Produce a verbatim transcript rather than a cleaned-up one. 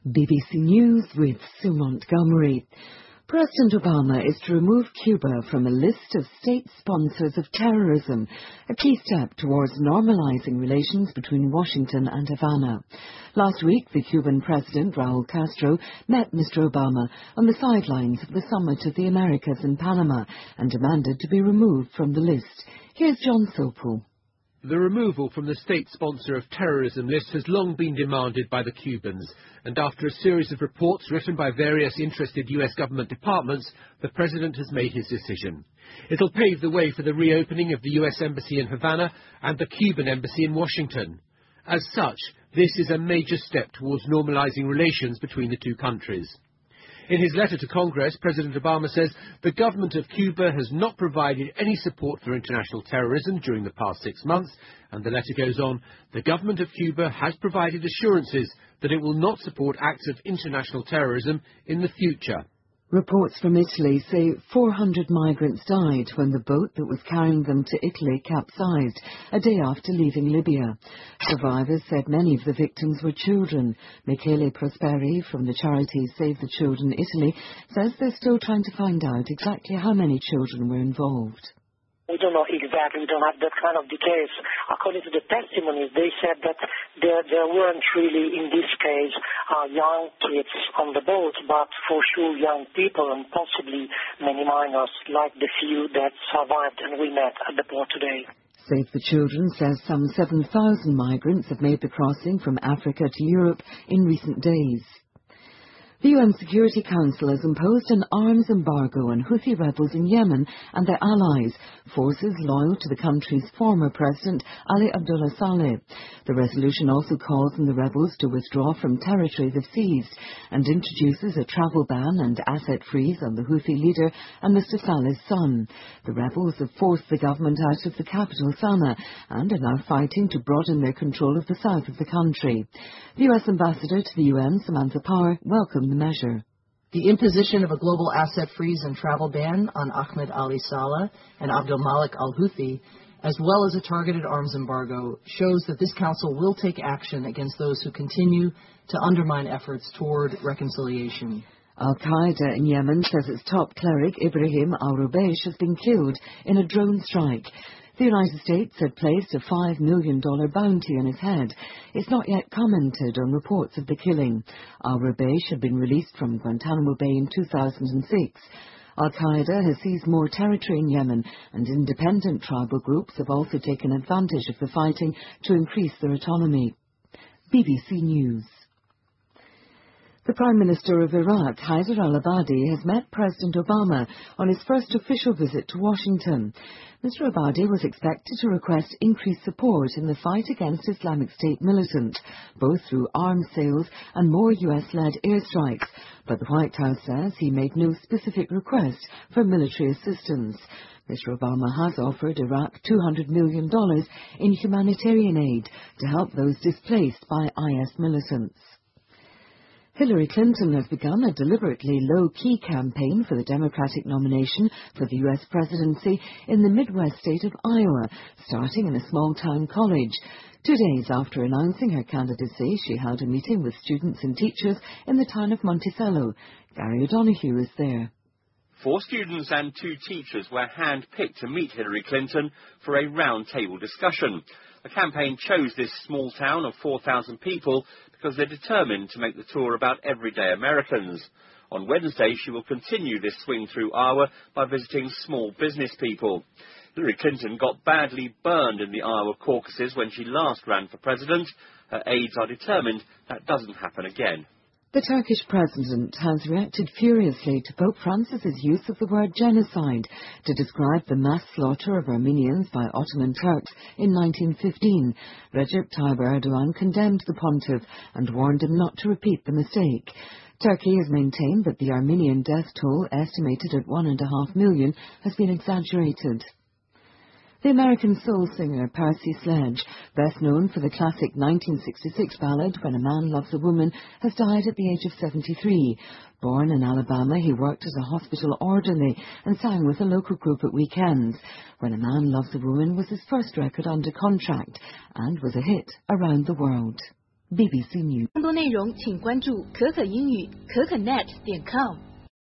B B C News with Sue Montgomery. President Obama is to remove Cuba from a list of state sponsors of terrorism, a key step towards normalizing relations between Washington and Havana. Last week, the Cuban president, Raul Castro, met Mister Obama on the sidelines of the Summit of the Americas in Panama and demanded to be removed from the list. Here's John Sopel. The removal from the state sponsor of terrorism list has long been demanded by the Cubans, and after a series of reports written by various interested U S government departments, the president has made his decision. It'll pave the way for the reopening of the U S embassy in Havana and the Cuban embassy in Washington. As such, this is a major step towards normalizing relations between the two countries. In his letter to Congress, President Obama says the government of Cuba has not provided any support for international terrorism during the past six months, and the letter goes on, the government of Cuba has provided assurances that it will not support acts of international terrorism in the future. Reports from Italy say four hundred migrants died when the boat that was carrying them to Italy capsized a day after leaving Libya. Survivors said many of the victims were children. Michele Prosperi from the charity Save the Children Italy says they're still trying to find out exactly how many children were involved. We don't know exactly. We don't have that kind of details. According to the testimonies, they said that there, there weren't really, in this case, uh, young kids on the boat, but for sure young people and possibly many minors, like the few that survived and we met at the port today. Save the Children says some seven thousand migrants have made the crossing from Africa to Europe in recent days. The U N Security Council has imposed an arms embargo on Houthi rebels in Yemen and their allies, forces loyal to the country's former president, Ali Abdullah Saleh. The resolution also calls on the rebels to withdraw from territory they've seized and introduces a travel ban and asset freeze on the Houthi leader and Mister Saleh's son. The rebels have forced the government out of the capital, Sana'a, and are now fighting to broaden their control of the south of the country. The U S ambassador to the U N, Samantha Power, welcomed the measure. The imposition of a global asset freeze and travel ban on Ahmed Ali Saleh and Abdul Malik al-Houthi, as well as a targeted arms embargo, shows that this council will take action against those who continue to undermine efforts toward reconciliation. Al-Qaeda in Yemen says its top cleric, Ibrahim al-Rubeish, has been killed in a drone strike. The United States had placed a five million dollars bounty on his head. It's not yet commented on reports of the killing. Al-Rubeish had been released from Guantanamo Bay in two thousand six. Al-Qaeda has seized more territory in Yemen, and independent tribal groups have also taken advantage of the fighting to increase their autonomy. B B C News. The Prime Minister of Iraq, Haider al-Abadi, has met President Obama on his first official visit to Washington. Mister Abadi was expected to request increased support in the fight against Islamic State militants, both through arms sales and more U S-led airstrikes, but the White House says he made no specific request for military assistance. Mister Obama has offered Iraq two hundred million dollars in humanitarian aid to help those displaced by I S militants. Hillary Clinton has begun a deliberately low-key campaign for the Democratic nomination for the U S presidency in the Midwest state of Iowa, starting in a small-town college. Two days after announcing her candidacy, she held a meeting with students and teachers in the town of Monticello. Gary O'Donoghue is there. Four students and two teachers were hand-picked to meet Hillary Clinton for a round-table discussion. The campaign chose this small town of four thousand people because they're determined to make the tour about everyday Americans. On Wednesday, she will continue this swing through Iowa by visiting small business people. Hillary Clinton got badly burned in the Iowa caucuses when she last ran for president. Her aides are determined that doesn't happen again. The Turkish president has reacted furiously to Pope Francis's use of the word genocide to describe the mass slaughter of Armenians by Ottoman Turks in nineteen fifteen. Recep Tayyip Erdogan condemned the pontiff and warned him not to repeat the mistake. Turkey has maintained that the Armenian death toll, estimated at one and a half million, has been exaggerated. The American soul singer Percy Sledge, best known for the classic nineteen sixty-six ballad When a Man Loves a Woman, has died at the age of seventy-three. Born in Alabama, he worked as a hospital orderly and sang with a local group at weekends. When a Man Loves a Woman was his first record under contract and was a hit around the world. B B C News。 更多内容请关注可可英语可可 net 点 com。